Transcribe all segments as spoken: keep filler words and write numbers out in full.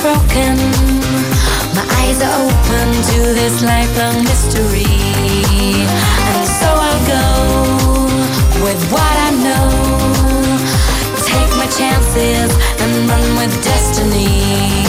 broken. My eyes are open to this lifelong mystery. And so I'll go with what I know. Take my chances and run with destiny.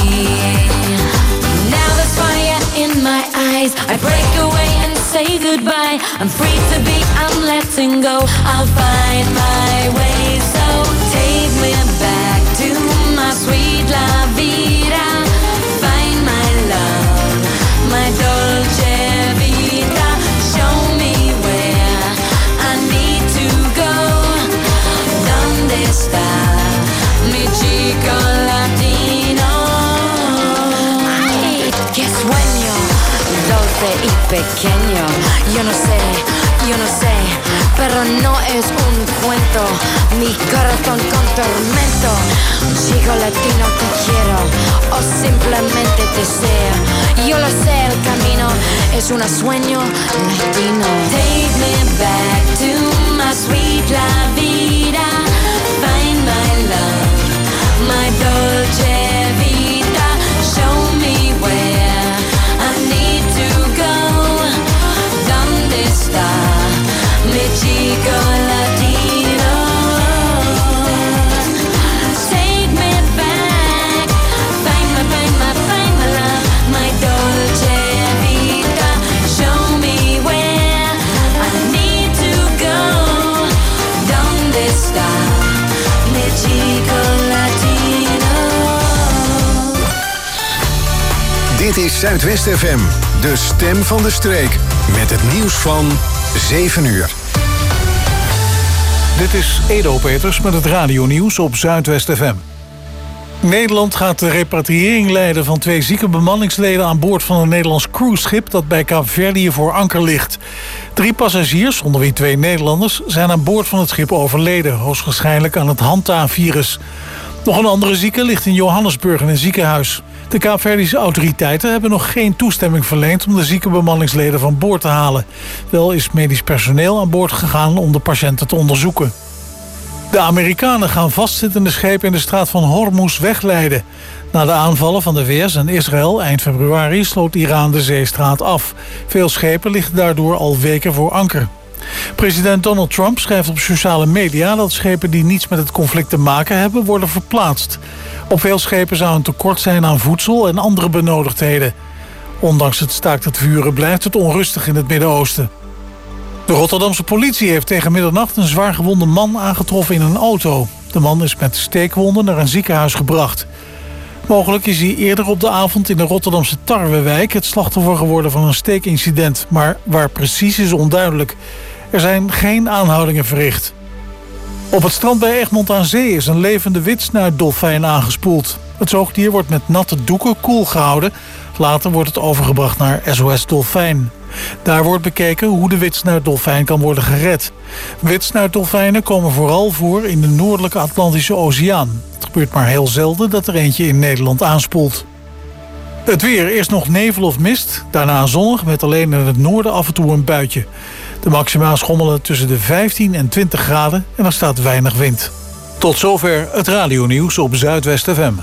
Now there's fire in my eyes. I break away and say goodbye. I'm free to be, I'm letting go. I'll find my way. So take me back to my sweet la vida. Find my love, my dolce vita. Show me where I need to go. Donde está mi chico latino? Ay, qué sueño dulce y pequeño. Yo no sé, yo no sé, pero no es un cuento. Mi corazón con tormento. Un chico latino te quiero o simplemente te deseo. Yo lo sé, el camino es un sueño latino. Take me back to my sweet la vida. Find my love, my dolce vita. Show me where I need to go. ¿Dónde está mi chico latino? Take me back. Find my, find my, find my love, my dolce vita. Show me where I need to go. ¿Dónde está mi chico latino? Dit is Zuidwest F M, de stem van de streek. Met het nieuws van zeven uur. Dit is Edo Peters met het radionieuws op Zuidwest F M. Nederland gaat de repatriëring leiden van twee zieke bemanningsleden aan boord van een Nederlands cruiseschip dat bij Kaapverdië voor anker ligt. Drie passagiers, onder wie twee Nederlanders, zijn aan boord van het schip overleden, hoogstwaarschijnlijk aan het Hanta-virus. Nog een andere zieke ligt in Johannesburg in een ziekenhuis. De Kaapverdische autoriteiten hebben nog geen toestemming verleend om de zieke bemanningsleden van boord te halen. Wel is medisch personeel aan boord gegaan om de patiënten te onderzoeken. De Amerikanen gaan vastzittende schepen in de straat van Hormuz wegleiden. Na de aanvallen van de V S en Israël eind februari sloot Iran de zeestraat af. Veel schepen liggen daardoor al weken voor anker. President Donald Trump schrijft op sociale media dat schepen die niets met het conflict te maken hebben worden verplaatst. Op veel schepen zou een tekort zijn aan voedsel en andere benodigdheden. Ondanks het staakt het vuren blijft het onrustig in het Midden-Oosten. De Rotterdamse politie heeft tegen middernacht een zwaargewonde man aangetroffen in een auto. De man is met steekwonden naar een ziekenhuis gebracht. Mogelijk is hij eerder op de avond in de Rotterdamse Tarwewijk het slachtoffer geworden van een steekincident. Maar waar precies is onduidelijk. Er zijn geen aanhoudingen verricht. Op het strand bij Egmond aan Zee is een levende witsnuitdolfijn aangespoeld. Het zoogdier wordt met natte doeken koel gehouden. Later wordt het overgebracht naar S O S Dolfijn. Daar wordt bekeken hoe de witsnuitdolfijn kan worden gered. Witsnuitdolfijnen komen vooral voor in de noordelijke Atlantische Oceaan. Het gebeurt maar heel zelden dat er eentje in Nederland aanspoelt. Het weer, eerst nog nevel of mist, daarna zonnig met alleen in het noorden af en toe een buitje. De maxima schommelen tussen de vijftien en twintig graden en er staat weinig wind. Tot zover het radionieuws op Zuidwest F M.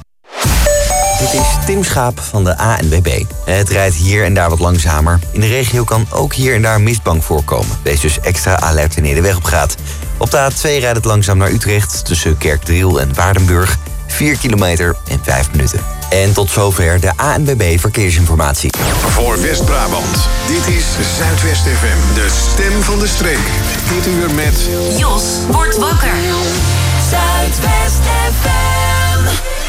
Dit is Tim Schaap van de A N W B. Het rijdt hier en daar wat langzamer. In de regio kan ook hier en daar mistbank voorkomen. Wees dus extra alert wanneer de weg op gaat. Op de A twee rijdt het langzaam naar Utrecht tussen Kerkdriel en Waardenburg. vier kilometer en vijf minuten. En tot zover de A N W B Verkeersinformatie. Voor West-Brabant, dit is Zuidwest F M, de stem van de streek. Dit uur met Jos wordt wakker. Zuidwest F M.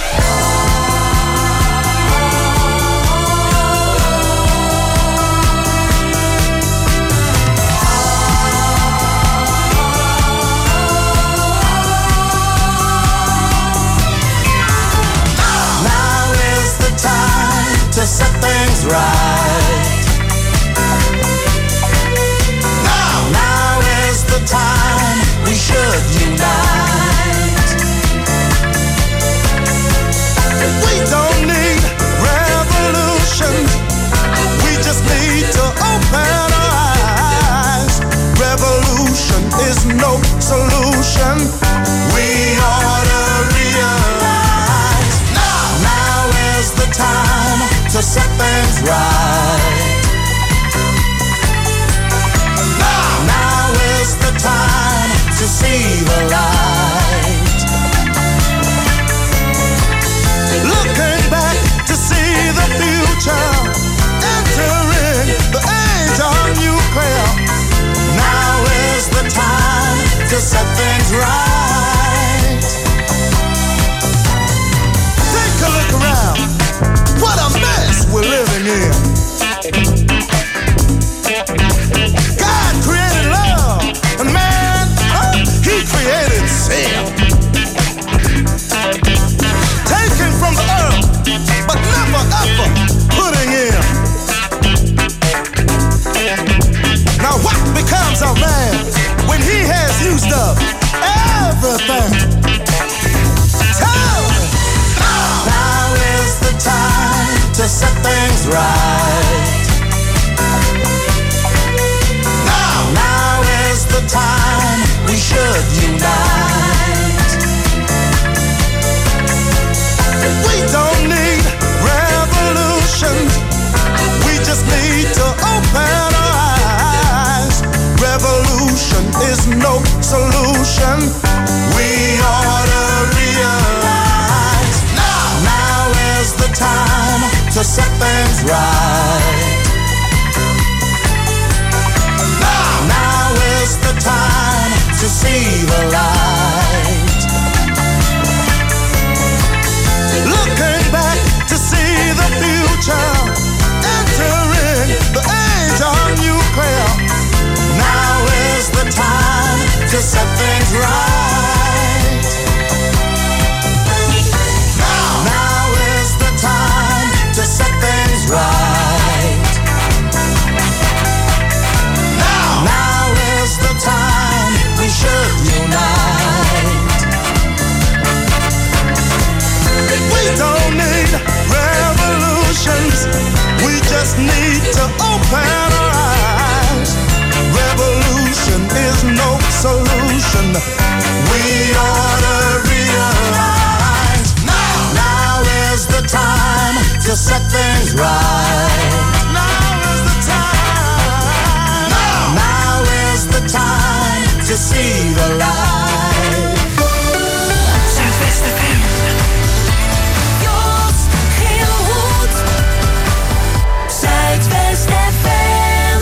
To set things right. Now, now is the time we should unite. We don't need revolution. We just need to open our eyes. Revolution is no solution. We ought to realize. Now, now is the time set things right. Now, now is the time to see the light. Looking back to see the future, entering the age of nuclear. Now is the time to set things right. Take a look around. What a mess we're living in. God created love, and man, oh, he created sin. Taken from the earth, but never ever putting in. Now what becomes of man when he has used up everything? Tell me. Now, now is the time to set things right. Now, now is the time we should unite. We don't need revolutions. We just need to open our eyes. Revolution is no solution. We ought to realize. Now, now is the time to set things right. Now, now is the time to see the light. Looking back to see the future, entering the age of nuclear. Now is the time to set things right. Now, now is the time to set things right. Now, now is the time we should unite. We don't need revolutions. We just need to open our eyes. Revolution is no solution. We ought to realize. Now, now is the time to set things right. Now is the time. Now, now is the time to see the light. Zuidwest F M. Jos Gilhoed. Zuidwest F M.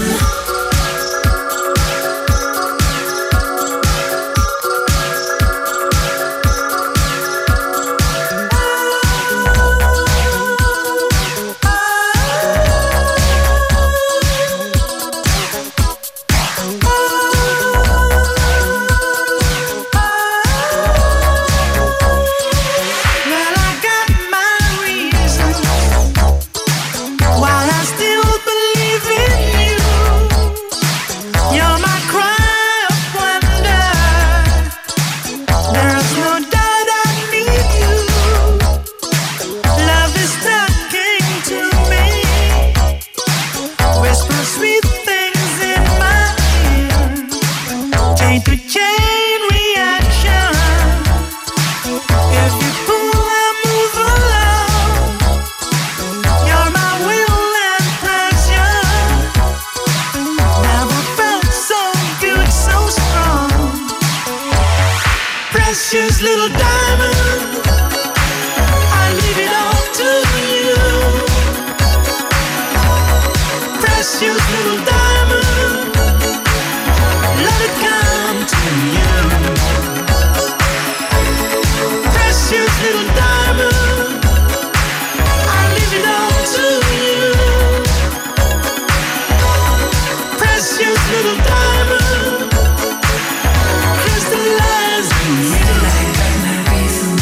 Precious little diamond, I leave it all to you. Precious little diamond, let it come to you. Precious little diamond, I leave it all to you. Precious little diamond, crystallize in you.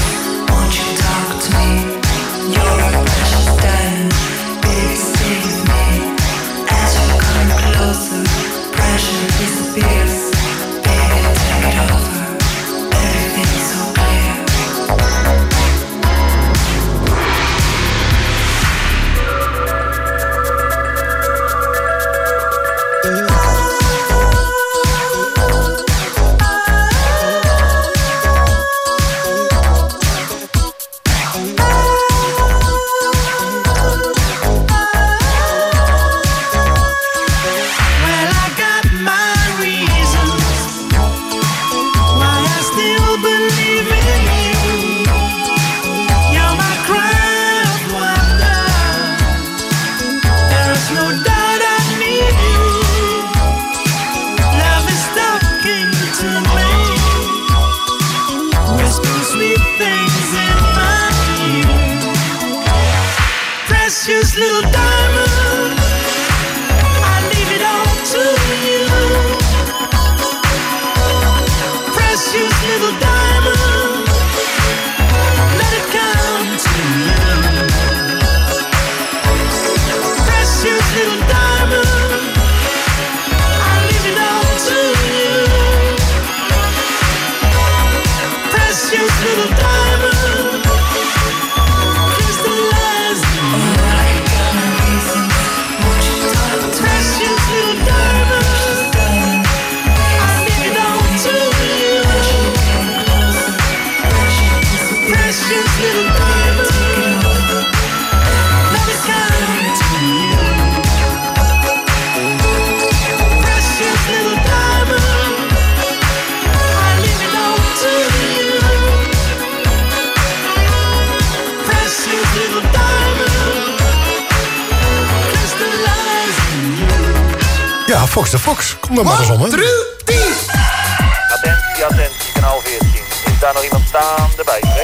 Precious little diamond, I leave it all to you. Precious little diamond, let it come to you. Precious little diamond, I leave it all to you. Precious little diamond, crystallize you. Precious little diamond, I leave it all to you. Precious little diamond, let it come to you. Precious little diamond, I leave it all to you. Precious little diamond, crystallize in you. Ja, Fox de Fox. Kom er maar eens om, hè. Attentie, attentie, kanaal veertien. Is daar nog iemand staande bij? Trek.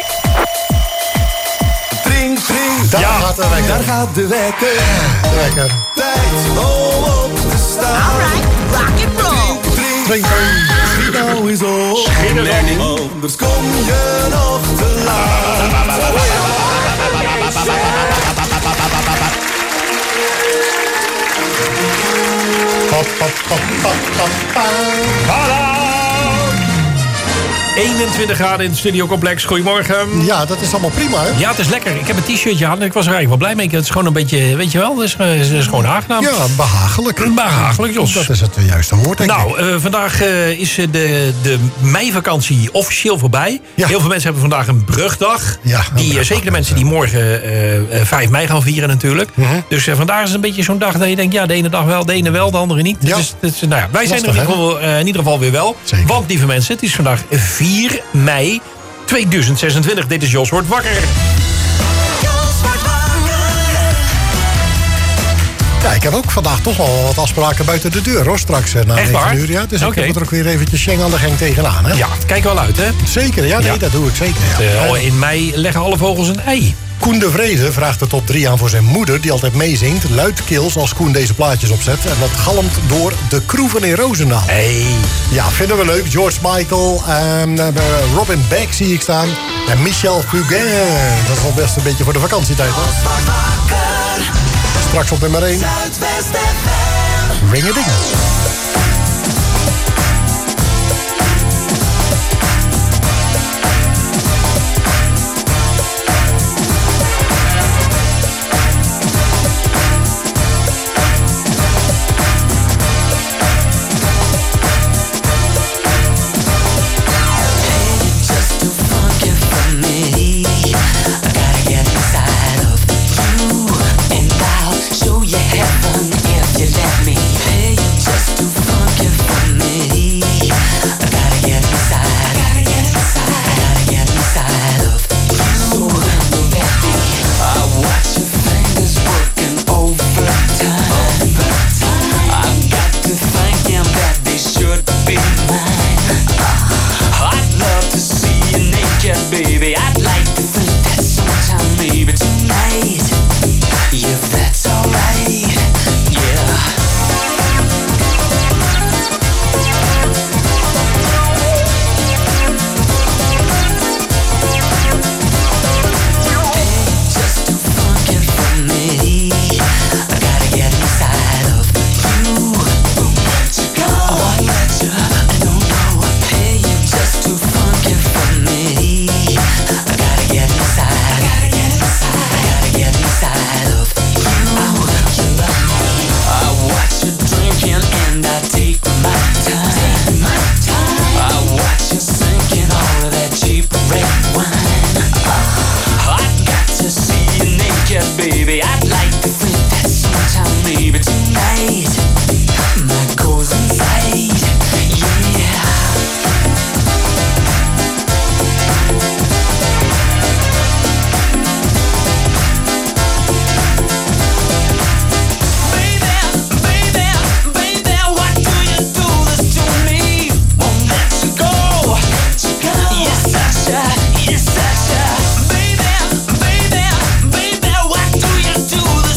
Tring, tring, Daar ja, gaat de wekker. daar gaat de wekker. De wekker. Tijd om op te staan. Alright, rock and roll. Tring, Drink. schiet nou eens op. Anders kom je nog te laat. Pap, pap, pap, pap, pap, pap. eenentwintig graden in het studiocomplex. Goedemorgen. Ja, dat is allemaal prima, hè? Ja, het is lekker. Ik heb een t-shirtje aan en ik was er eigenlijk wel blij mee. Het is gewoon een beetje, weet je wel, het is, het is gewoon aangenaam. Ja, behagelijk. Behagelijk, Jos. Dat is het juiste woord, denk ik. Nou, uh, vandaag uh, is de, de meivakantie officieel voorbij. Ja. Heel veel mensen hebben vandaag een brugdag. Ja, een die, uh, brugdag, zeker de mensen die morgen uh, uh, vijf mei gaan vieren natuurlijk. Mhm. Dus uh, vandaag is een beetje zo'n dag dat je denkt... ja, de ene dag wel, de ene wel, de andere niet. Ja. Dus, dus, nou ja, wij zijn er in Lastig, ieder, geval, uh, in ieder geval weer wel. Zeker. Want, lieve mensen, het is vandaag vier mei tweeduizend zesentwintig. Dit is Jos Wordt Wakker. Ja, ik heb ook vandaag toch wel wat afspraken buiten de deur, hoor. Straks eh, na Echt waar? negen uur. Ja, dus Oké. ik heb er ook weer eventjes Schengen aan de gang tegenaan, hè? Ja, kijk wel uit, hè? Zeker, ja, nee, Ja. dat doe ik zeker. Ja. Uh, al Eh, in mei leggen alle vogels een ei. Koen de Vrede vraagt de top drie aan voor zijn moeder, die altijd meezingt. Luidkeels als Koen deze plaatjes opzet. En dat galmt door de kroeven in Roosendaal. Hey. Ja, vinden we leuk. George Michael, en, uh, Robin Beck zie ik staan. En Michel Fugain. Dat is wel best een beetje voor de vakantietijd, hoor. Straks op nummer één. Ring-a-ding. Yes, Sasha. Baby, baby, baby, what do you do this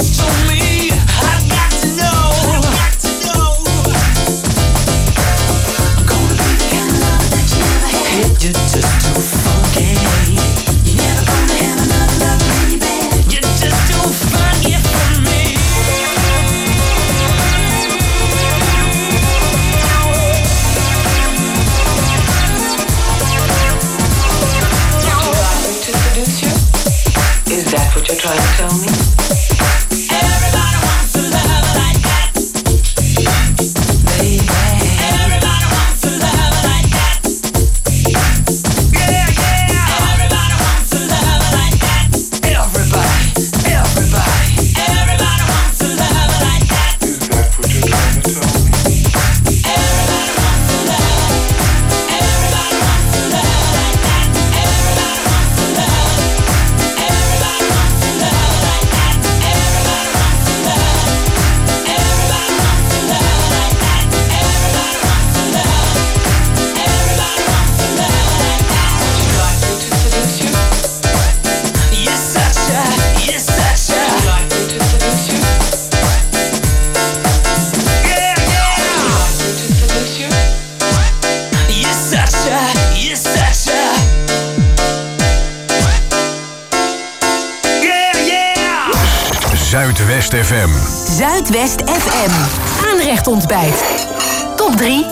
Zuidwest F M. Zuidwest F M. Aanrecht ontbijt. Top drie.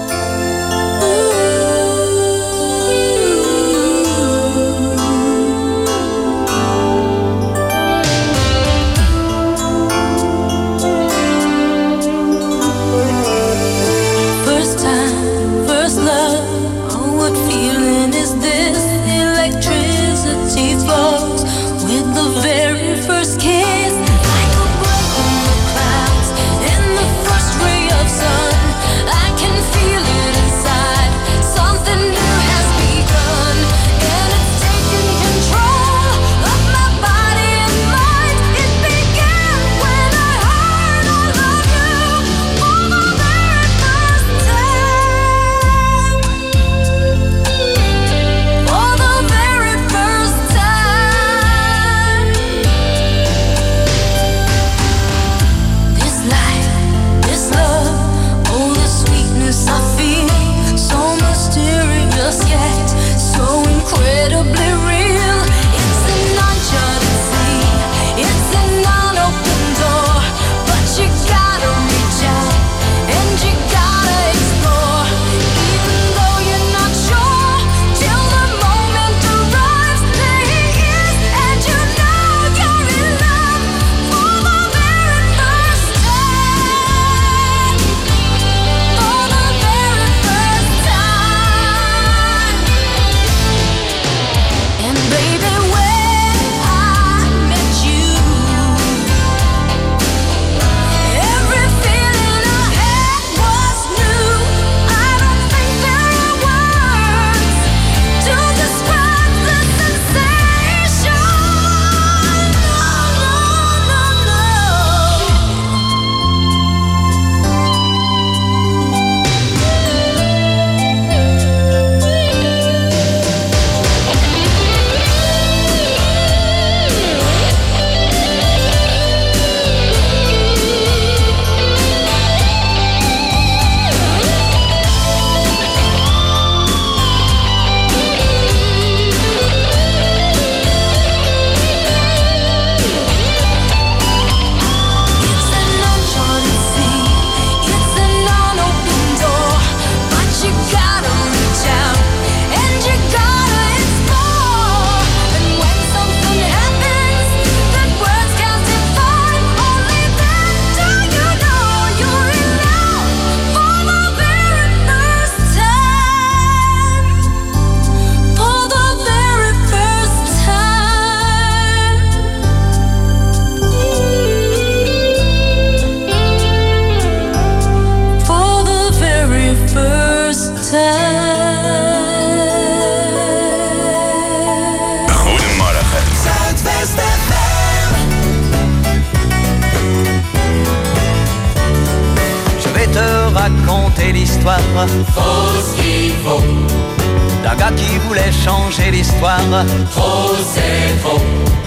raconter l'histoire. Faux ce qu'il faut. D'un gars qui voulait changer l'histoire. Trop c'est trop.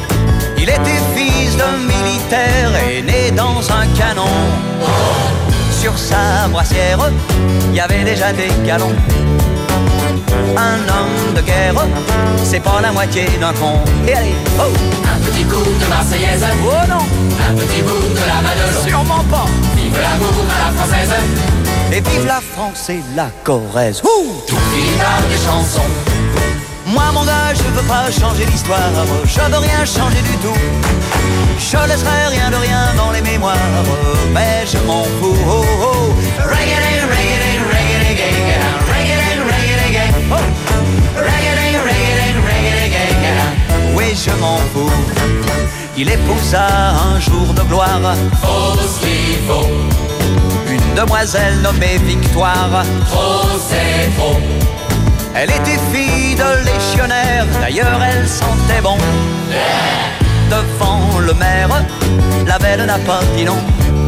Il était fils d'un militaire et né dans un canon. Oh. Sur sa brassière, il y avait déjà des galons. Un homme de guerre, c'est pas la moitié d'un con. Et allez, oh! Un petit coup de Marseillaise. Oh non! Un petit bout de la Madelon. Sûrement pas! Vive l'amour à la française. Et vive la France et la Corrèze. Ouh! Tout finit par des chansons. Moi mon gars, je veux pas changer l'histoire. Je veux rien changer du tout. Je laisserai rien de rien dans les mémoires. Mais je m'en fous. Oh oh! Reggae, reggae, reggae, reggae. Oh. Reggae, reggae, reggae, reggae. Oui, je m'en fous. Il épousa un jour de gloire. Trop ce qu'il faut. Une demoiselle nommée Victoire. Trop c'est trop. Elle était fille de légionnaire. D'ailleurs elle sentait bon. Yeah. Devant le maire, la belle n'a pas dit non.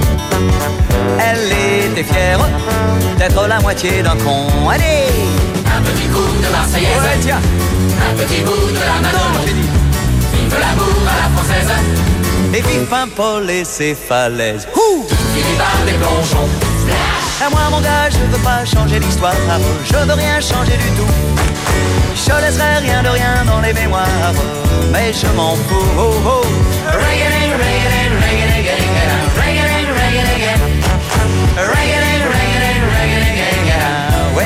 Elle était fière d'être la moitié d'un con. Allez! Un petit coup de Marseillaise. Ouais, tiens. Un petit bout de la Madelon. Vive l'amour à la française. Et vive Paimpol et ses falaises. Ouh. Tout finit par des plongeons. À moi mon gars, je veux pas changer l'histoire. Je veux rien changer du tout. Je laisserai rien de rien dans les mémoires. Mais je m'en fous. Oh, oh. Reggae, reggae, reggae.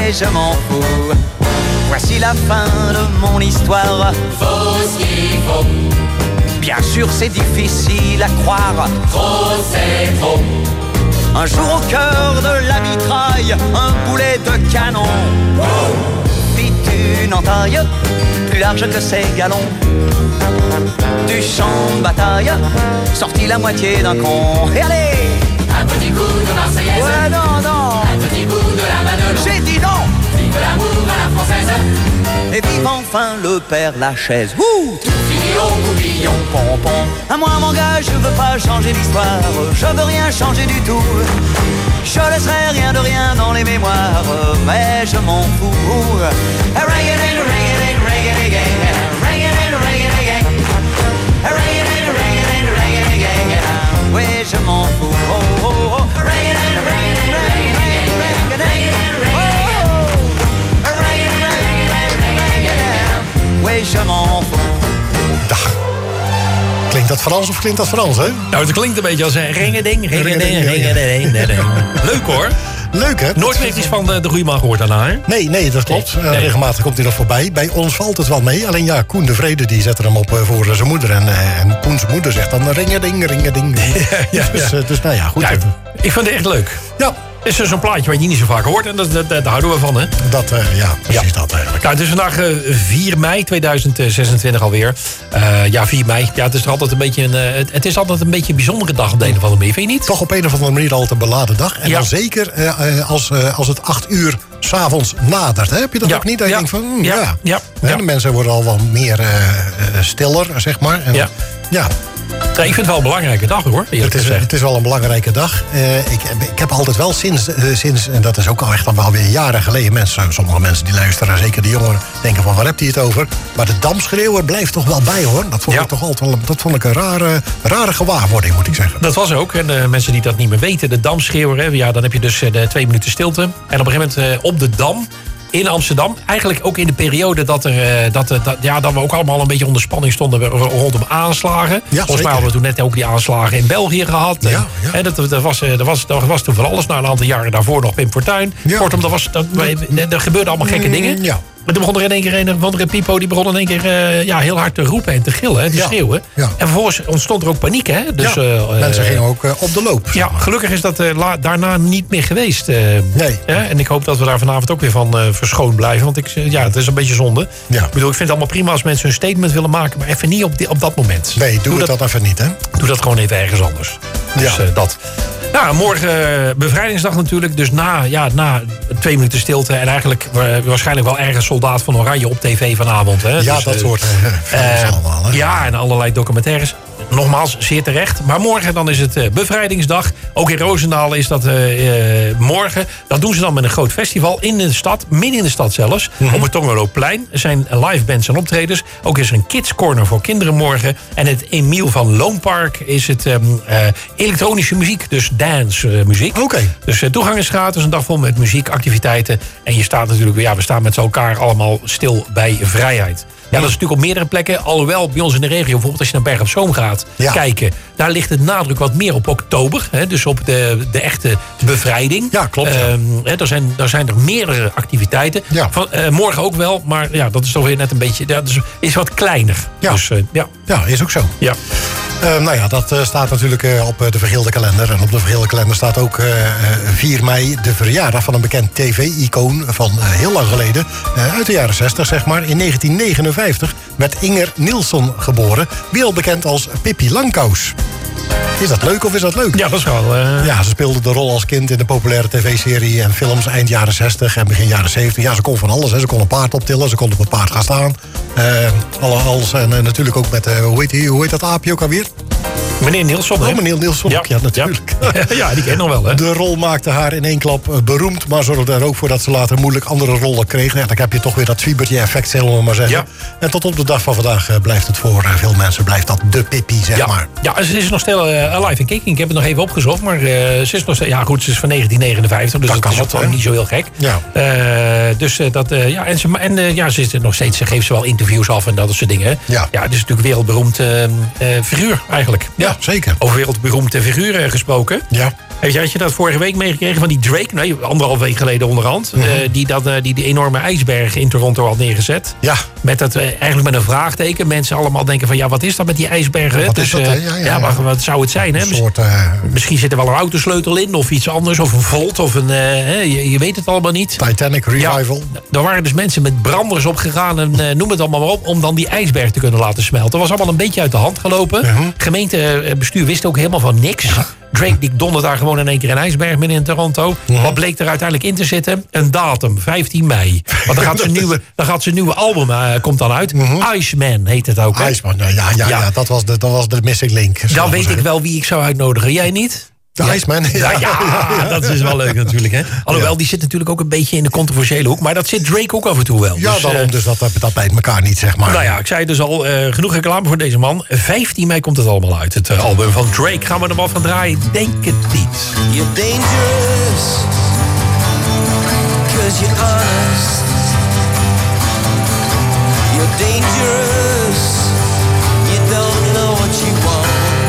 mais je m'en fous. Voici la fin de mon histoire. Faut ce qu'il faut. Bien sûr c'est difficile à croire. Trop c'est trop. Un jour au cœur de la mitraille, un boulet de canon. Fit une entaille, plus large que ses galons. Du champ de bataille, sortit la moitié d'un con. Et allez! Un petit coup de Marseillaise. Ouais, non, non. Un petit bout de la Madelon. J'ai dit non. Vive l'amour à la française. Et vive enfin le Père Lachaise. Ouh! Tout fini au boubillon. Pompon. À moi mon gars, je veux pas changer l'histoire. Je veux rien changer du tout. Je laisserai rien de rien dans les mémoires. Mais je m'en fous. Ring-a-ding, ring-a-ding, ring-a-ding, ring-a-ding, ring-a-ding. Ring-a-ding, ring-a-ding, ring-a-ding. Oui, je m'en fous. Oh, oh, oh. Ring-a-ding, ring-a-ding, ring-a-ding, ring-a-ding. Oui, je m'en fous. Dag. Klinkt dat Frans of klinkt dat Frans, hè? Nou, het klinkt een beetje als een ringeding, ringeding, ringeding. Leuk hoor. Leuk, hè? Nooit meer iets van de, de goede man gehoord daarna, hè? Nee, nee, dat klopt. Nee. Uh, Nee. regelmatig komt hij nog voorbij. Bij ons valt het wel mee. Alleen ja, Koen de Vrede die zette hem op uh, voor uh, zijn moeder. En, uh, en Koen zijn moeder zegt dan ringeding, ringeding. Ja, ja, dus, uh, dus nou ja, goed. Ja, ik vind het echt leuk. Ja. Het is dus een plaatje wat je niet zo vaak hoort. En dat, dat, daar houden we van, hè? Dat, uh, ja, precies ja. dat eigenlijk. Nou, het is vandaag uh, vier mei tweeduizend zesentwintig alweer. Uh, ja, vier mei. Ja, het is er altijd een beetje een, uh, het, het is altijd een beetje een bijzondere dag op de een of andere manier, vind je niet? Toch op een of andere manier altijd een beladen dag. En ja. dan zeker uh, uh, als, uh, als het acht uur 's avonds nadert. Hè? Heb je dat ja. ook niet? Dat je ja. denkt van, mm, ja. ja. Ja. Ja. Ja. Ja. De mensen worden al wel meer uh, uh, stiller, zeg maar. En, Ja. ja. Ja, ik vind het wel een belangrijke dag, hoor. Het is, het is wel een belangrijke dag. Uh, ik, ik heb altijd wel sinds, uh, sinds, en dat is ook al echt dan wel weer jaren geleden... mensen, sommige mensen die luisteren, zeker de jongeren, denken van waar hebt hij het over? Maar de damschreeuwer blijft toch wel bij, hoor. Dat vond Ja. ik toch altijd wel, dat vond ik een rare, rare gewaarwording, moet ik zeggen. Dat was ook. En de mensen die dat niet meer weten, de damschreeuwer, hè, ja, dan heb je dus de twee minuten stilte. En op een gegeven moment uh, op de Dam... in Amsterdam, eigenlijk ook in de periode dat, er, dat, dat, ja, dat we ook allemaal een beetje onder spanning stonden rondom aanslagen. Ja, Volgens mij hadden we toen net ook die aanslagen in België gehad. Ja, en, ja. Hè, dat, dat, was, dat, was, dat was toen van alles. Nou, een aantal jaren daarvoor nog Pim Fortuyn. Ja. Kortom, dat was, dat, er gebeurden allemaal gekke dingen. Ja. Maar toen begon er in één keer een of andere Pipo, die begon in één keer uh, ja, heel hard te roepen en te gillen en te Ja. schreeuwen. Ja. En vervolgens ontstond er ook paniek, hè? Dus, Ja. uh, Mensen uh, gingen ook uh, op de loop. zeg ja, maar. gelukkig is dat uh, la, daarna niet meer geweest. Uh, Nee. Ja, en ik hoop dat we daar vanavond ook weer van uh, verschoond blijven. Want ik, uh, ja, het is een beetje zonde. Ja. Ik bedoel, ik vind het allemaal prima als mensen een statement willen maken. Maar even niet op, die, op dat moment. Nee, doe, doe het dat, dat even niet, hè? doe dat gewoon even ergens anders. Dus Ja. uh, dat. Nou, morgen uh, bevrijdingsdag natuurlijk. Dus na, ja, na twee minuten stilte. En eigenlijk uh, waarschijnlijk wel ergens Soldaat van Oranje op tv vanavond. Hè? Ja, Dus, dat uh, soort uh, films uh, allemaal, hè? Ja, en allerlei documentaires. Nogmaals, zeer terecht. Maar morgen dan is het uh, bevrijdingsdag. Ook in Roosendaal is dat uh, uh, morgen. Dat doen ze dan met een groot festival in de stad. Midden in de stad zelfs. Mm-hmm. Op het Tongerloopplein. Er zijn live bands en optredens. Ook is er een kids corner voor kinderen morgen. En het Emiel van Loonpark is het um, uh, elektronische muziek. Dus dance uh, muziek. Oké. Okay. Dus uh, toegang is gratis. Een dag vol met muziekactiviteiten. En je staat natuurlijk, ja, we staan met z'n elkaar allemaal stil bij vrijheid. Ja, dat is natuurlijk op meerdere plekken. Alhoewel, bij ons in de regio, bijvoorbeeld als je naar Berg op Zoom gaat ja. kijken... daar ligt het nadruk wat meer op oktober. Hè, dus op de, de echte bevrijding. Ja, klopt. Ja. Um, hè, er, zijn, er zijn er meerdere activiteiten. Ja. Van, uh, morgen ook wel, maar ja, dat is toch weer net een beetje... Dat is, is wat kleiner. Ja. Dus, uh, ja. ja, is ook zo. Ja. Uh, nou ja, dat uh, staat natuurlijk uh, op uh, de vergeelde kalender. En op de vergeelde kalender staat ook uh, vier mei de verjaardag van een bekend tv-icoon van uh, heel lang geleden. Uh, uit de jaren zestig, zeg maar. In negentien negenenvijftig werd Inger Nilsson geboren. Wereldbekend als Pippi Langkous. Is dat leuk of is dat leuk? Ja, dat is wel... Uh... Ja, ze speelde de rol als kind in de populaire tv-serie en films eind jaren zestig en begin jaren zeventig. Ja, ze kon van alles. Hè. Ze kon een paard optillen, ze kon op een paard gaan staan. Uh, alles, en uh, natuurlijk ook met, uh, hoe, heet die, hoe heet dat aapje ook alweer? Meneer Nilsson, hè? Oh, meneer Nilsson, ja, ja natuurlijk. Ja. ja, die ken je nog wel, hè? De rol maakte haar in één klap beroemd, maar zorgde er ook voor dat ze later moeilijk andere rollen kreeg. Ja, dan heb je toch weer dat Zwiebertje-effect, zullen we maar zeggen. Ja. En tot op de dag van vandaag uh, blijft het voor uh, veel mensen blijft dat de Pippi, zeg ja. maar. Ja, ze is nog steeds uh, alive in kicking. Ik heb het nog even opgezocht, maar uh, ze is nog steeds... Ja, goed, ze is van negentien negenenvijftig, dus dat, dat is ook wel niet zo heel gek. Ja. Uh, dus uh, dat... Uh, ja, en ze, en, uh, ja, ze is er nog steeds... Ze geeft ze wel interviews af en dat soort dingen. Ja. Ja, het is natuurlijk een wereldberoemd uh, uh, figuur, eigenlijk. Ja. Ja, zeker. Over wereldberoemde figuren gesproken. Ja. Heb je, had je dat vorige week meegekregen van die Drake? Nee, anderhalf week geleden onderhand. Mm-hmm. Uh, die, dat, uh, die die enorme ijsberg in Toronto had neergezet. Ja. Met dat, uh, eigenlijk met een vraagteken. Mensen allemaal denken van ja, wat is dat met die ijsbergen? Wat dus, is dat, uh, ja, ja, ja, ja. maar wat zou het zijn? Hè? Een soort, uh, Misschien zit er wel een autosleutel in of iets anders. Of een volt of een... Uh, je, je weet het allemaal niet. Titanic Revival. Ja, daar waren dus mensen met branders opgegaan en uh, noem het allemaal maar op. Om dan die ijsberg te kunnen laten smelten. Dat was allemaal een beetje uit de hand gelopen. Uh-huh. Gemeentebestuur wist ook helemaal van niks. Ja. Drake die donderde daar gewoon in één keer een ijsberg midden in Toronto. Uh-huh. Wat bleek er uiteindelijk in te zitten? Een datum, vijftien mei. Want dan gaat zijn nieuwe, dan gaat zijn nieuwe album uh, komt dan uit. Uh-huh. Iceman heet het ook. Hè? Iceman, ja, ja, ja, ja. Dat, was de, dat was de missing link. Dan weet ik wel wie ik zou uitnodigen. Jij niet? De ja. Iceman. Ja, ja, ja, ja, dat is wel leuk natuurlijk. Hè? Alhoewel, ja. die zit natuurlijk ook een beetje in de controversiële hoek. Maar dat zit Drake ook af en toe wel. Ja, dus, daarom uh, dus dat, dat bijt elkaar niet, zeg maar. Nou ja, ik zei dus al, uh, genoeg reclame voor deze man. vijftien mei komt het allemaal uit, het uh, album van Drake. Gaan we er wel van draaien? Denk het niet. You're dangerous, cause you're honest. You're dangerous, you don't know what you want.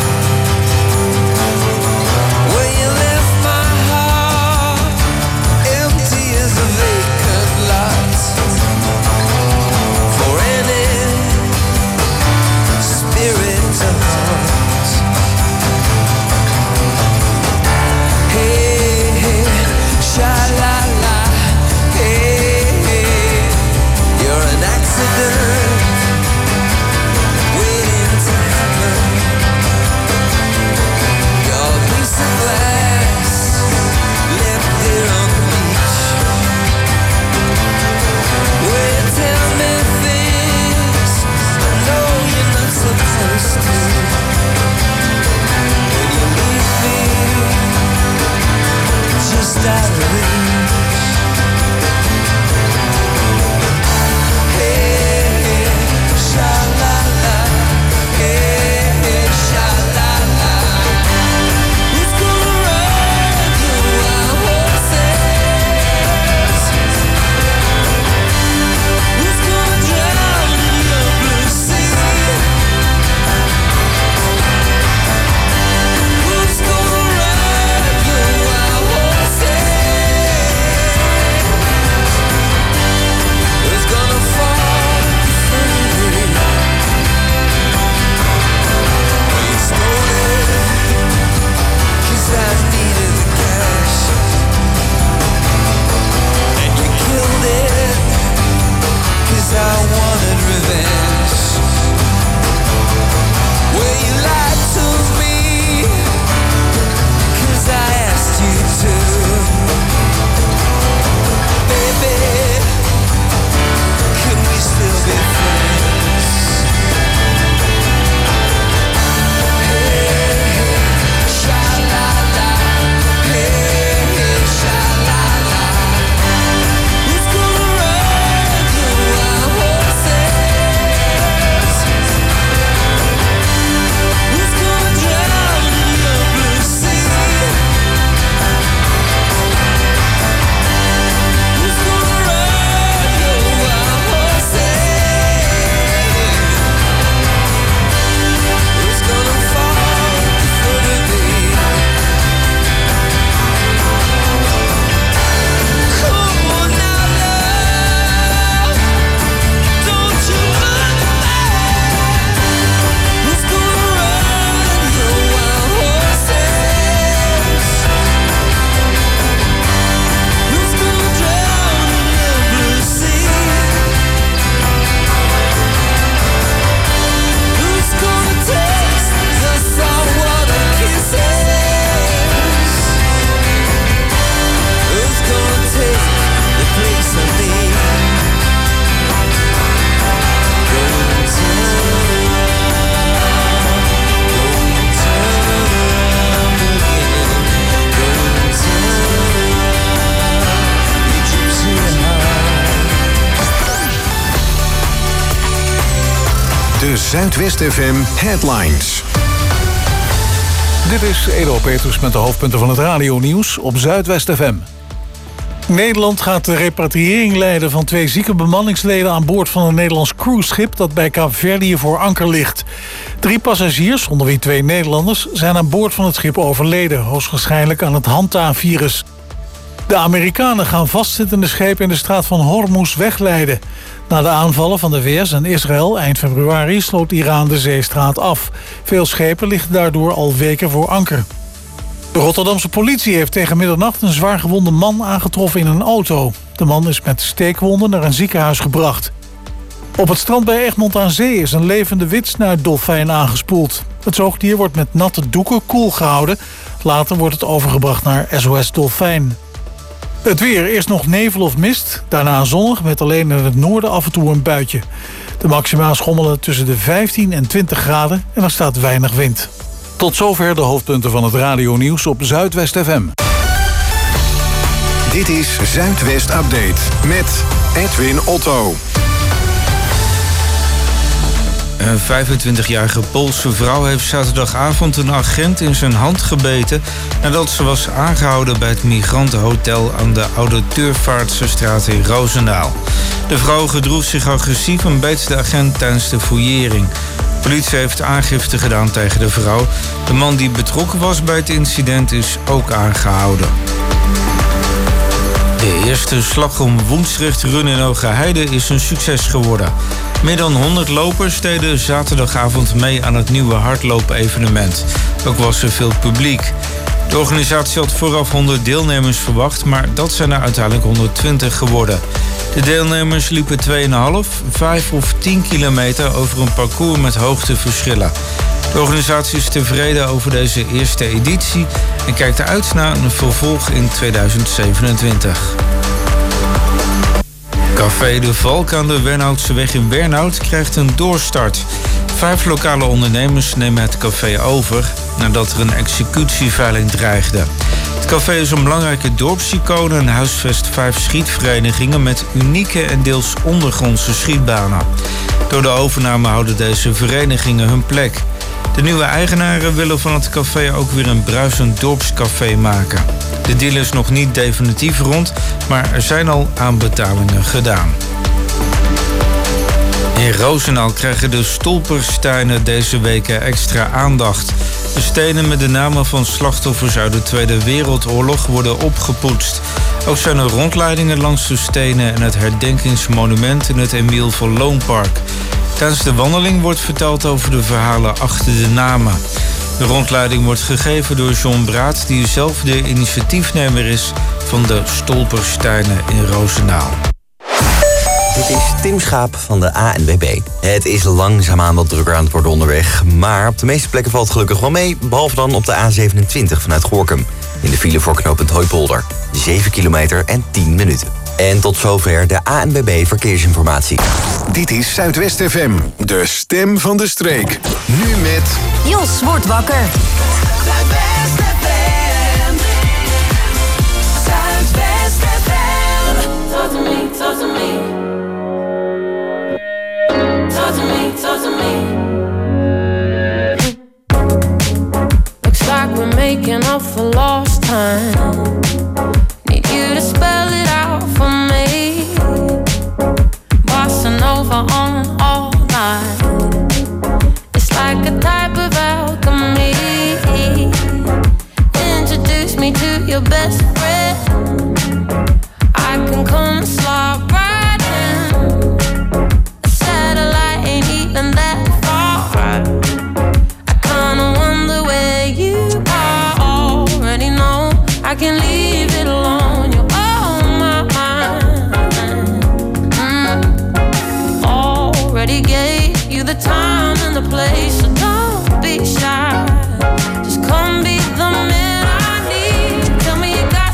Zuidwest F M Headlines. Dit is Edo Peters met de hoofdpunten van het radionieuws op Zuidwest F M. Nederland gaat de repatriëring leiden van twee zieke bemanningsleden aan boord van een Nederlands cruiseschip dat bij Kaapverdië voor anker ligt. Drie passagiers, onder wie twee Nederlanders, zijn aan boord van het schip overleden, hoogstwaarschijnlijk aan het Hanta-virus. De Amerikanen gaan vastzittende schepen in de straat van Hormuz wegleiden. Na de aanvallen van de V S en Israël eind februari sloot Iran de zeestraat af. Veel schepen liggen daardoor al weken voor anker. De Rotterdamse politie heeft tegen middernacht een zwaargewonde man aangetroffen in een auto. De man is met steekwonden naar een ziekenhuis gebracht. Op het strand bij Egmond aan Zee is een levende witsnuitdolfijn aangespoeld. Het zoogdier wordt met natte doeken koel gehouden. Later wordt het overgebracht naar S O S Dolfijn. Het weer, eerst nog nevel of mist, daarna zonnig met alleen in het noorden af en toe een buitje. De maxima schommelen tussen de vijftien en twintig graden en er staat weinig wind. Tot zover de hoofdpunten van het radionieuws op Zuidwest F M. Dit is Zuidwest Update met Edwin Otto. Een vijfentwintigjarige Poolse vrouw heeft zaterdagavond een agent in zijn hand gebeten nadat ze was aangehouden bij het migrantenhotel aan de Oude Turvaartsestraat in Roosendaal. De vrouw gedroeg zich agressief en beet de agent tijdens de fouillering. De politie heeft aangifte gedaan tegen de vrouw. De man die betrokken was bij het incident is ook aangehouden. De eerste slag om Woensdrecht Run in Hogeheide is een succes geworden. Meer dan honderd lopers deden zaterdagavond mee aan het nieuwe hardloop-evenement. Ook was er veel publiek. De organisatie had vooraf honderd deelnemers verwacht, maar dat zijn er uiteindelijk honderdtwintig geworden. De deelnemers liepen twee komma vijf, vijf of tien kilometer over een parcours met hoogteverschillen. De organisatie is tevreden over deze eerste editie en kijkt uit naar een vervolg in tweeduizend zevenentwintig. Café De Valk aan de Wernhoutseweg in Wernhout krijgt een doorstart. Vijf lokale ondernemers nemen het café over nadat er een executieveiling dreigde. Het café is een belangrijke dorpsicoon en huisvest vijf schietverenigingen met unieke en deels ondergrondse schietbanen. Door de overname houden deze verenigingen hun plek. De nieuwe eigenaren willen van het café ook weer een bruisend dorpscafé maken. De deal is nog niet definitief rond, maar er zijn al aanbetalingen gedaan. In Roosendaal krijgen de stolpersteinen deze weken extra aandacht. De stenen met de namen van slachtoffers uit de Tweede Wereldoorlog worden opgepoetst. Ook zijn er rondleidingen langs de stenen en het herdenkingsmonument in het Emiel van Loonpark. Tijdens de wandeling wordt verteld over de verhalen achter de namen. De rondleiding wordt gegeven door John Braat, die zelf de initiatiefnemer is van de stolpersteinen in Roosendaal. Dit is Tim Schaap van de A N W B. Het is langzaamaan wat drukker aan het worden onderweg, maar op de meeste plekken valt het gelukkig wel mee, behalve dan op de A zevenentwintig vanuit Gorinchem. In de file voor knooppunt Hooipolder. zeven kilometer en tien minuten. En tot zover de A N W B Verkeersinformatie. Dit is Zuidwest F M, de stem van de streek. Nu met... Jos wordt wakker. Zuidwest F M. Zuidwest F M. Talk to me, talk to me. Talk to me, talk to me. Looks like we're making up for lost time. Need you to spell it out for me. Bossa Nova on all night. It's like a type of alchemy. Introduce me to your best friend. I can come and slide right in. A satellite ain't even that far. I kinda wonder where you are. Already know I can leave it alone. You're on my mind. Mm. Already gave you the time and the place, so don't be shy. Just come be the man I need. Tell me you got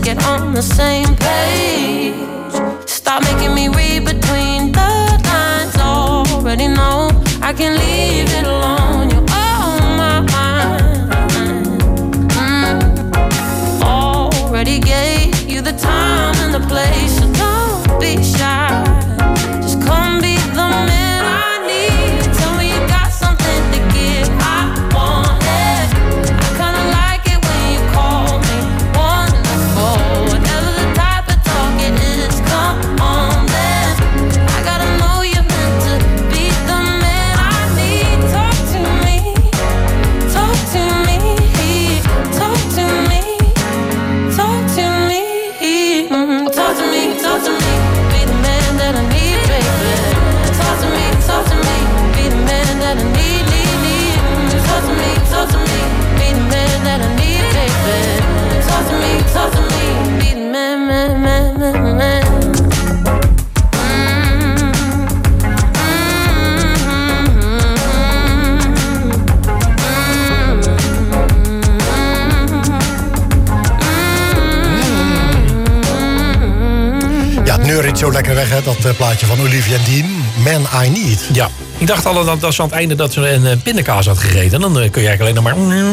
get on the same page. Stop making me read between the lines. Already know I can leave it alone. You're on my mind. Mm. Already gave you the time and the place, so don't be shy. Just come be the man I need. Tell me you got something to give. I want it. I kinda like it when you call me wonderful. Whatever the type of talk it is, come on then. I gotta know you're meant to be the man I need. Talk to me, talk to me, talk to me, talk to me, mm, talk to me, talk to me. Be the man that I need, baby. Talk to me, talk to me. Be the man that I need, need, need. Mm, talk to me, talk to me. Be the man that I need, baby. Talk to me, talk to me. Be the man, man, man, man, man. Ja, het neuriet zo lekker weg, hè, dat uh, plaatje van Olivia Dean. Man I Need. Ja, ik dacht al dat, dat ze aan het einde dat ze een uh, pindakaas had gegeten. En dan uh, kun je eigenlijk alleen nog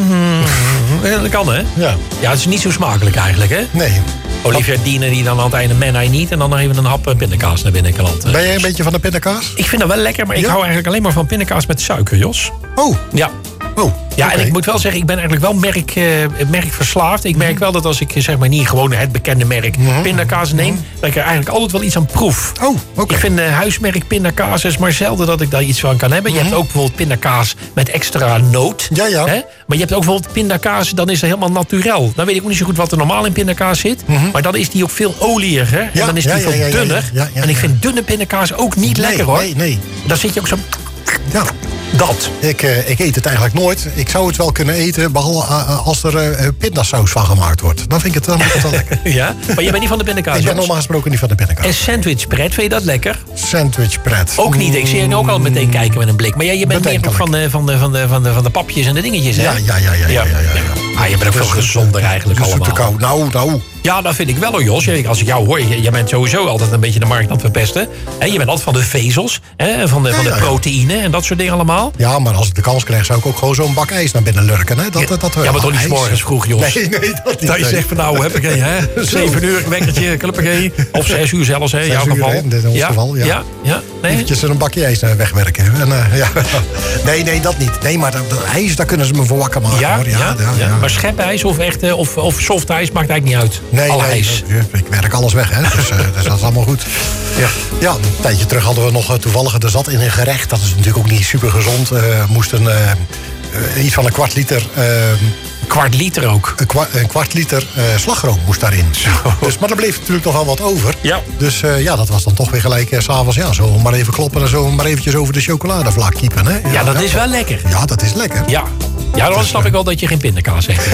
maar... Ja, dat kan, hè? Ja. Ja, het is niet zo smakelijk eigenlijk, hè? Nee. Olivia Dean die dan aan het einde Man I Need... en dan nog even een hap uh, pindakaas naar binnen kan. Ben jij een beetje van de pindakaas? Ik vind dat wel lekker, maar ja? ik hou eigenlijk alleen maar van pindakaas met suiker, Jos. Oh. Ja. Oh, ja, okay. En ik moet wel zeggen, ik ben eigenlijk wel merk, uh, merkverslaafd. Ik merk wel dat als ik zeg maar niet gewoon het bekende merk mm-hmm. pindakaas neem... Mm-hmm. dat ik er eigenlijk altijd wel iets aan proef. Oh, oké. Okay. Ik vind uh, huismerk pindakaas is maar zelden dat ik daar iets van kan hebben. Mm-hmm. Je hebt ook bijvoorbeeld pindakaas met extra noot. Ja, ja. Hè? Maar je hebt ook bijvoorbeeld pindakaas, dan is dat helemaal naturel. Dan weet ik ook niet zo goed wat er normaal in pindakaas zit. Mm-hmm. Maar dan is die ook veel oliger. En ja, dan is die ja, veel ja, ja, dunner. Ja, ja, ja, en ik ja. vind dunne pindakaas ook niet nee, lekker, hoor. Nee, nee. Dan zit je ook zo... Ja. Dat. Ik, uh, ik eet het eigenlijk nooit. Ik zou het wel kunnen eten, behalve uh, als er uh, pindasaus van gemaakt wordt. Dan vind ik het, dan vind ik het wel lekker. Ja? Maar je bent niet van de pindakaas? Ik ben normaal gesproken niet van de pindakaas. En sandwichpret, vind je dat lekker? Sandwichpret. Ook niet. Ik zie je nu ook al meteen kijken met een blik. Maar ja, je bent meer van de, van, de, van, de, van, de, van de papjes en de dingetjes, hè? Ja, ja, ja. ja, ja, ja, ja, ja. Ah, je bent ook veel gezonder eigenlijk dus allemaal. Kou. Nou, nou. Ja, dat vind ik wel hoor, Jos. Als ik jou hoor, je, je bent sowieso altijd een beetje de markt aan het verpesten. He, je bent altijd van de vezels, he, van de, ja, van de ja, proteïne en dat soort dingen allemaal. Ja, maar als ik de kans krijg, zou ik ook gewoon zo'n bak ijs naar binnen lurken. Hè? Dat, ja, dat, dat, ja, maar toch niet 's morgens vroeg, Jos. Nee, nee, dat niet. Dat je zegt van nou, heb ik een, hè? Zeven uur, een wekkertje, kluppigee. Of zes uur zelfs, hè, in jouw geval. Hè, in ons ja, geval, ja. ja, ja nee. Eventjes een bakje ijs wegwerken. En, uh, ja. Nee, nee, dat niet. Nee, maar dat, dat ijs, daar kunnen ze me voor wakker maken. Ja, hoor. Ja, ja, ja, ja. ja. Maar schepijs of, echt, of, of soft ijs maakt eigenlijk niet uit. Nee, Alle nee, ijs. Dat, ik werk alles weg, hè. Dus, uh, dus dat is allemaal goed. Ja. Ja, een tijdje terug hadden we nog uh, toevallig... er zat in een gerecht, dat is natuurlijk ook niet super gezond... Uh, moest een, uh, uh, iets van een kwart liter... Uh, kwart liter ook? Een, kwa, een kwart liter uh, slagroom moest daarin. Dus, maar er bleef natuurlijk nog wel wat over. Ja. Dus uh, ja, dat was dan toch weer gelijk uh, 's avonds... ja, zo maar even kloppen en zo maar eventjes over de chocoladevlak kiepen. Hè? Ja, ja, dat ja, is wel lekker. Ja, dat is lekker. Ja, ja dan snap ik wel dat je geen pindakaas hebt.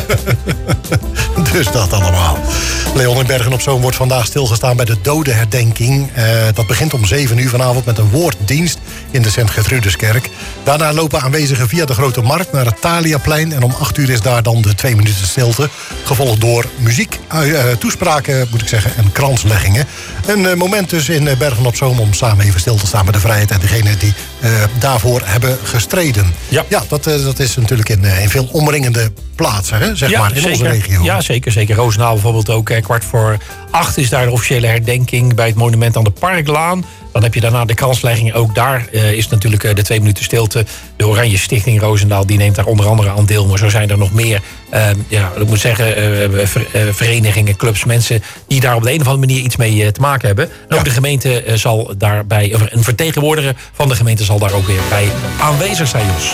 Dus dat allemaal. Leon in Bergen op Zoom wordt vandaag stilgestaan bij de dodenherdenking. Uh, dat begint om zeven uur vanavond met een woorddienst in de Sint-Gertrudeskerk. Daarna lopen aanwezigen via de Grote Markt naar het Thaliaplein. En om acht uur is daar dan de twee minuten stilte. Gevolgd door muziek, uh, toespraken moet ik zeggen, en kransleggingen. Een uh, moment dus in Bergen op Zoom om samen even stil te staan met de vrijheid... en degenen die uh, daarvoor hebben gestreden. Ja, ja dat, uh, dat is natuurlijk in, uh, in veel omringende plaatsen, hè, zeg ja, maar, in zeker. onze regio. Ja, zeker. zeker. Roosendaal bijvoorbeeld ook. Eh, kwart voor acht is daar de officiële herdenking bij het monument aan de Parklaan. Dan heb je daarna de kranslegging. Ook daar uh, is natuurlijk uh, de twee minuten stilte. De Oranje Stichting Roosendaal die neemt daar onder andere aan deel. Maar zo zijn er nog meer, uh, ja, ik moet zeggen, uh, ver, uh, verenigingen, clubs, mensen die daar op de een of andere manier iets mee uh, te maken hebben. En ook ja. de gemeente uh, zal daarbij, of een vertegenwoordiger van de gemeente zal daar ook weer bij aanwezig zijn, Jos.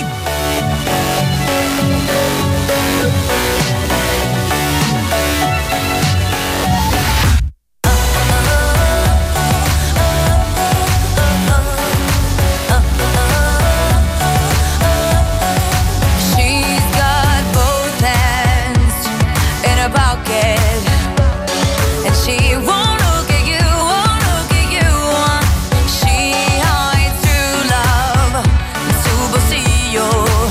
Yo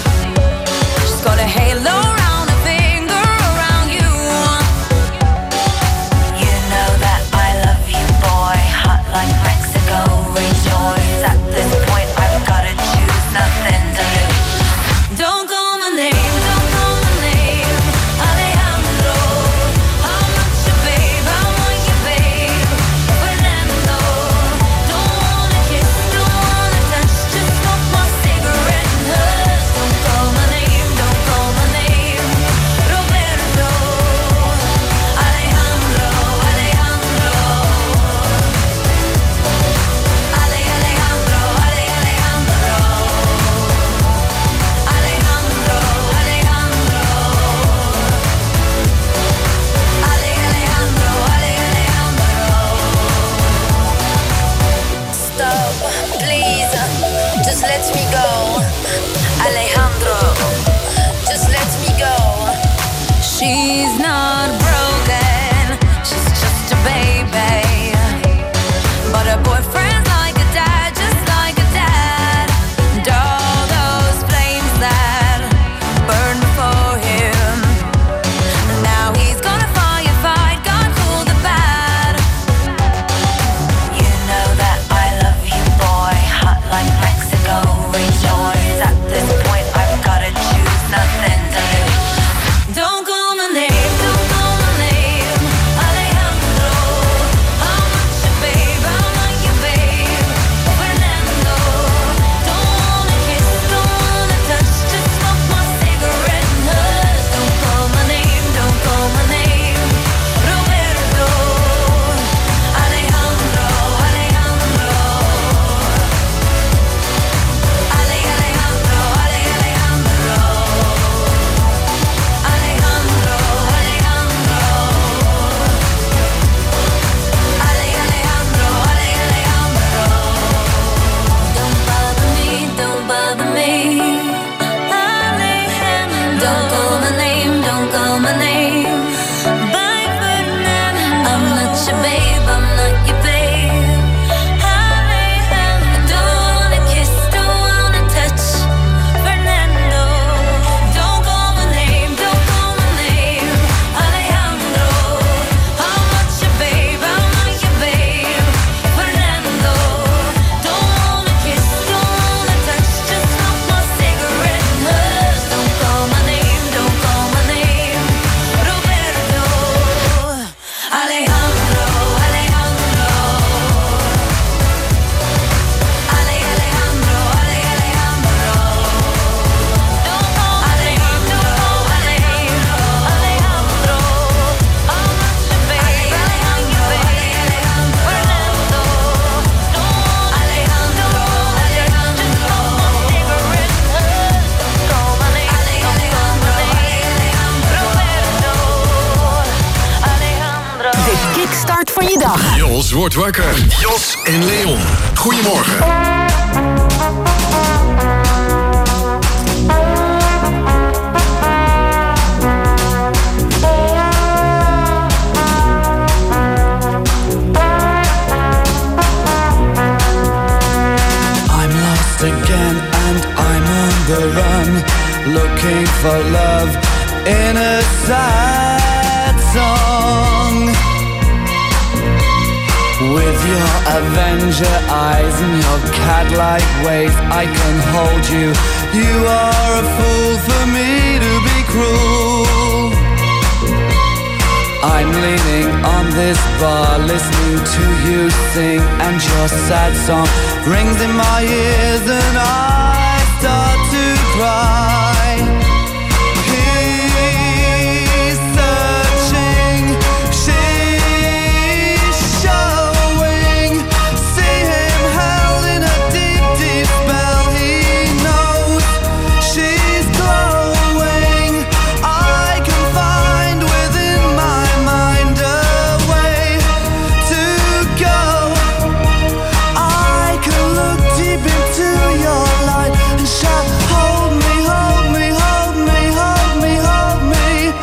start van je dag. Jos wordt wakker. Jos en Leon. Goedemorgen. Again, and I'm on the run, looking for love in a sad song. With your Avenger eyes and your cat-like ways, I can hold you. You are a fool for me to be cruel. I'm leaning on this bar, listening to you sing, and your sad song rings in my ears, and I start to cry. He's searching, she's showing. See him held in a deep, deep spell. He knows she's glowing. I can find within my mind a way to go. I can look deep into your light and shout, hold me, hold me, hold me, hold me, hold me.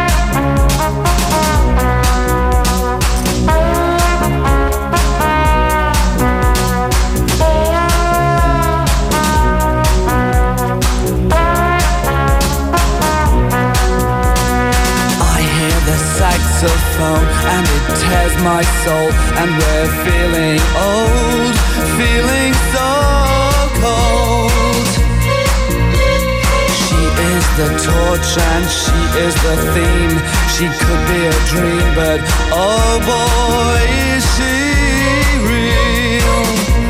I hear the saxophone and it tears my soul, and we're feeling old, feeling so cold. She is the torch and she is the theme. She could be a dream, but oh boy, is she real.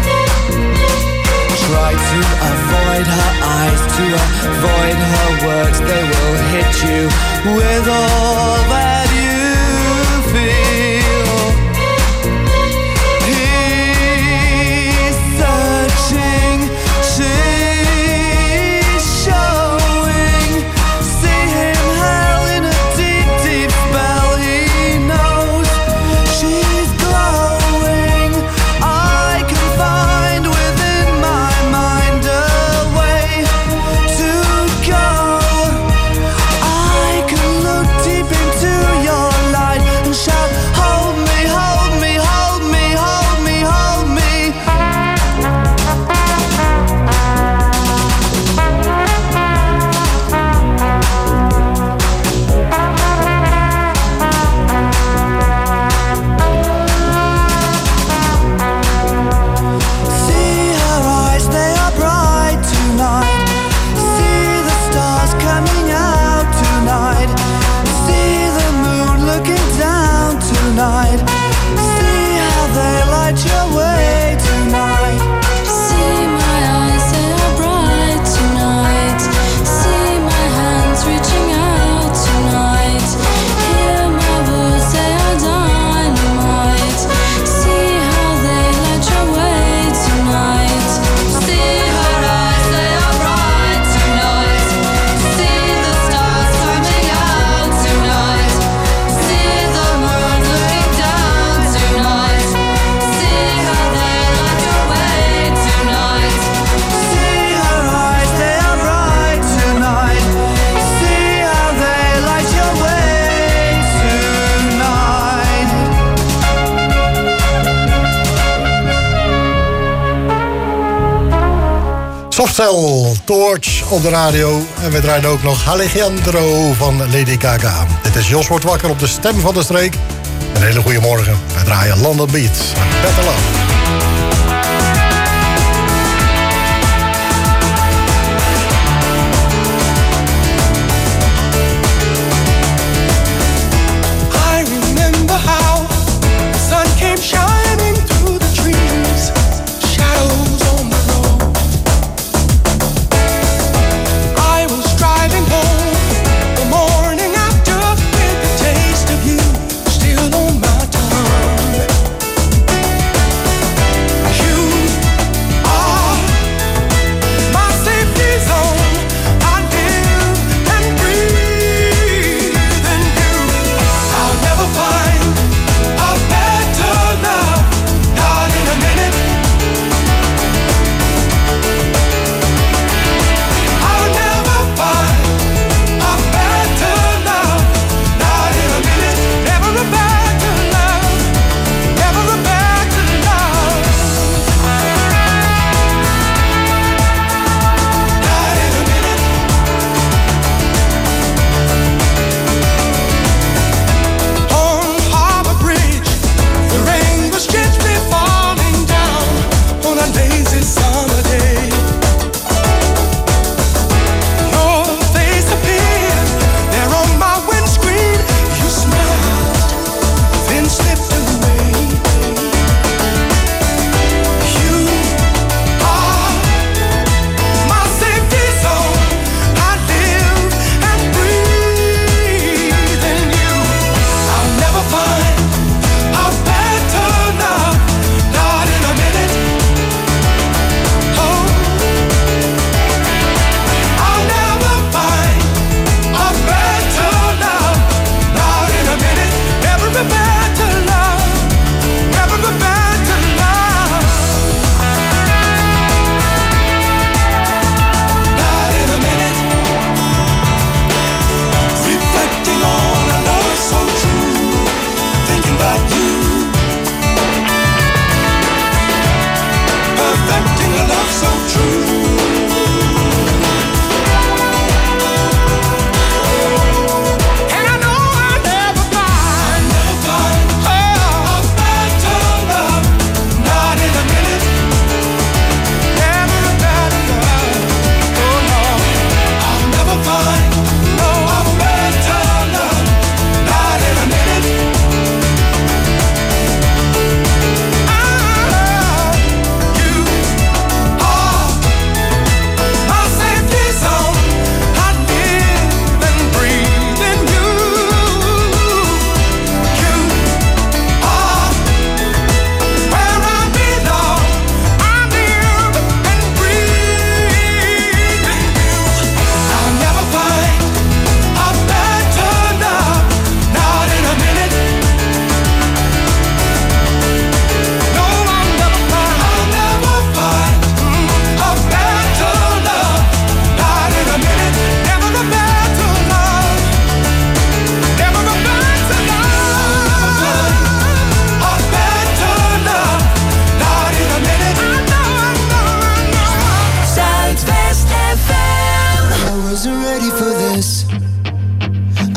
Try to avoid her eyes, to avoid her words. They will hit you with all that you feel. He's searching, she's showing. See him held in a deep, deep spell. He knows she's glowing. I can find within my mind a way to go. I can look deep into your light and shout, hold me, hold me, hold me, hold me, hold me. See her eyes, they are bright tonight. See the stars coming out tonight. See the moon looking down tonight. See how they light your way tonight. See my eyes, they are bright tonight. See my hands reaching out tonight. Hear my words, they are dynamite. See how they light your way tonight. See her eyes, they are bright tonight. See the stars coming out tonight. See the moon looking down tonight. See how they light your way tonight. See her eyes, they are bright tonight. See how they light your way tonight. Softcell, Torch op de radio. En we draaien ook nog Alejandro van Lady Gaga. Dit is Jos wordt wakker op de stem van de streek. Een hele goede morgen. We draaien London Beat. Better Love. I remember how the sun came shining through the trees, shadows on the road. I was driving home the morning after with the taste of you still on my tongue.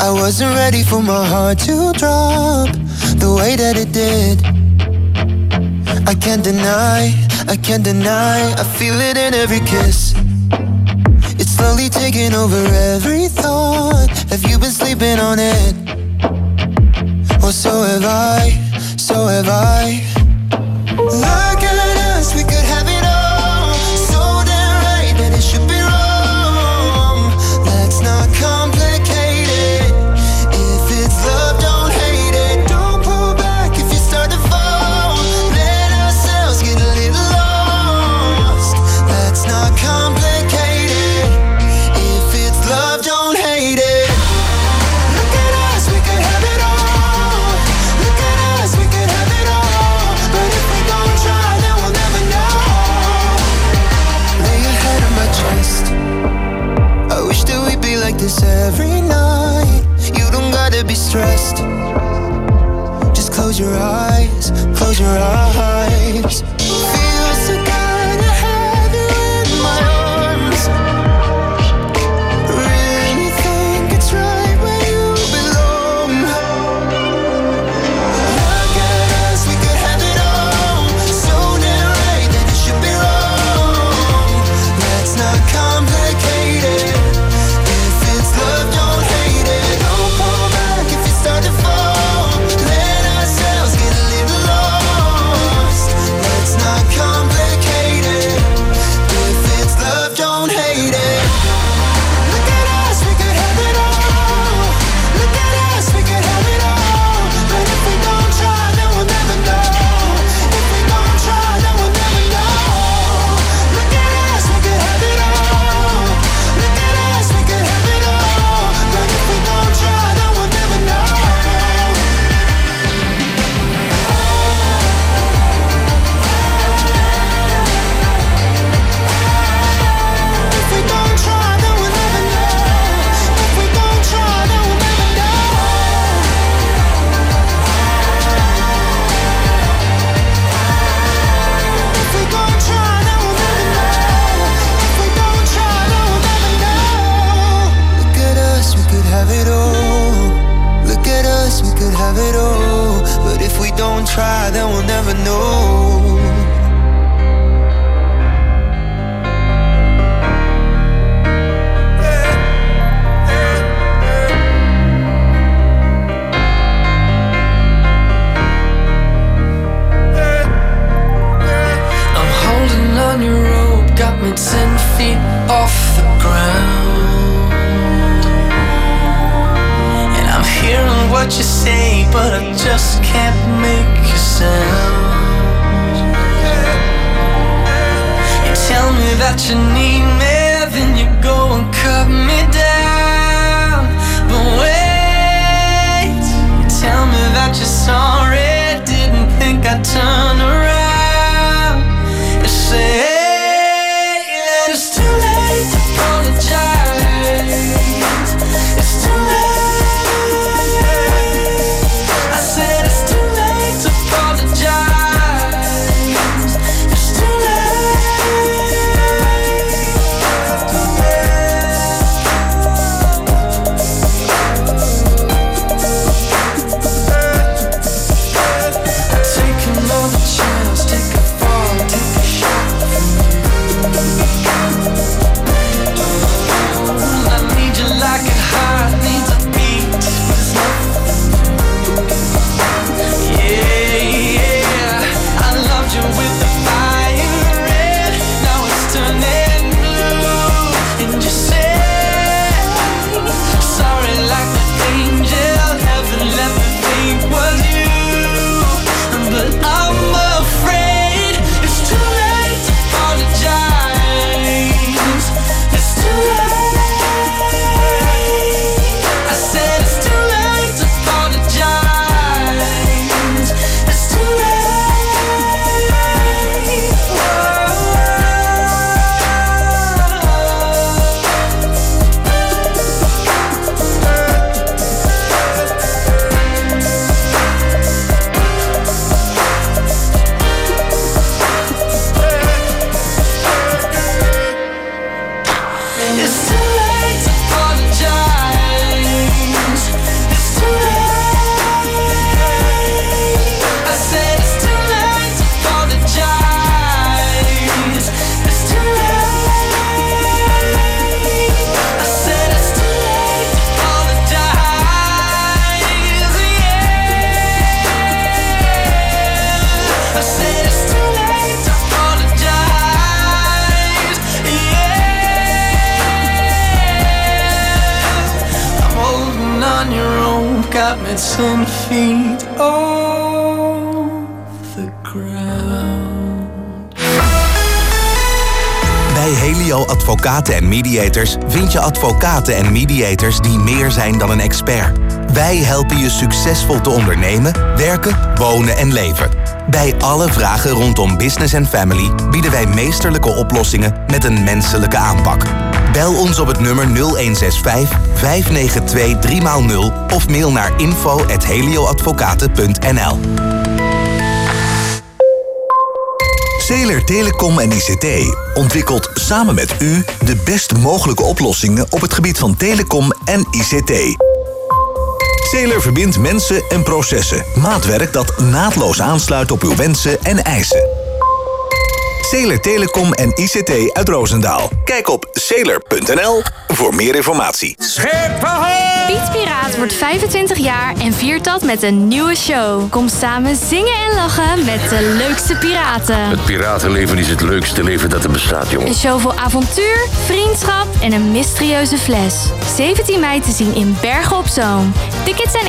I wasn't ready for my heart to drop the way that it did. I can't deny, I can't deny, I feel it in every kiss. It's slowly taking over every thought. Have you been sleeping on it? Well, so have I, so have I. Look at us, we could have it all. So damn right that it should be wrong. Let's not complicate it. If it's love, don't hate it. Don't pull back if you start to fall. Let ourselves get a little lost. Let's not complicate it. If it's love, don't hate it. Look at us, we could have it all. Look at us, we could have it all. But if we don't try, then we'll never know. Lay your head on my chest. I wish that we'd be like this every night. You don't gotta be stressed. Just close your eyes, close your eyes. Feels so good to have you in my arms. Really think it's right where you belong. Look at us, we could have it all. So damn right that it should be wrong. Let's not complicate it. If it's love, don't hate it. Don't pull back if you start to fall. Let ourselves get a little lost. Let's not complicate it. If it's love, don't hate it. Look at us, we could have it all. Look at us, we could have it all. But if we don't try, then we'll never know. If we don't try, then we'll never know. Look at us, we could have it all. Look at us, we could have it all. But if we don't try, then we'll never know. If we don't try, then we'll never know. If we don't try, then we'll never know. If we don't try, then we'll never know. If we don't try, then we'll never know. Look at us, we could have it all. Look at us, we could have it all. But if we don't try, then we'll never know. I'm holding on your rope, got me ten feet off the ground. And I'm hearing what you say, but I just can't make a sound. You tell me that you need me, then you go and cut me down. But wait, you tell me that you're sorry, didn't think I'd turn around. You say that it's too late to apologize. It's too late. I said it's too late to apologize. It's too late. got me ten feet off the ground. Bij Helio Advocaten en Mediators vind je advocaten en mediators die meer zijn dan een expert. Wij helpen je succesvol te ondernemen, werken, wonen en leven. Bij alle vragen rondom business en family bieden wij meesterlijke oplossingen met een menselijke aanpak. Bel ons op het nummer nul een zes vijf, vijf negen twee, drie nul of mail naar info at helioadvocaten punt n l. Zeeler Telecom en I C T ontwikkelt samen met u de best mogelijke oplossingen op het gebied van telecom en I C T. Zeeler verbindt mensen en processen. Maatwerk dat naadloos aansluit op uw wensen en eisen. Zeeler Telecom en I C T uit Roosendaal. Kijk op zeeler punt n l voor meer informatie. Piet Piraat wordt vijfentwintig jaar en viert dat met een nieuwe show. Kom samen zingen en lachen met de leukste piraten. Het piratenleven is het leukste leven dat er bestaat, jongen. Een show vol avontuur, vriendschap en een mysterieuze fles. zeventien mei te zien in Bergen op Zoom. Tickets zijn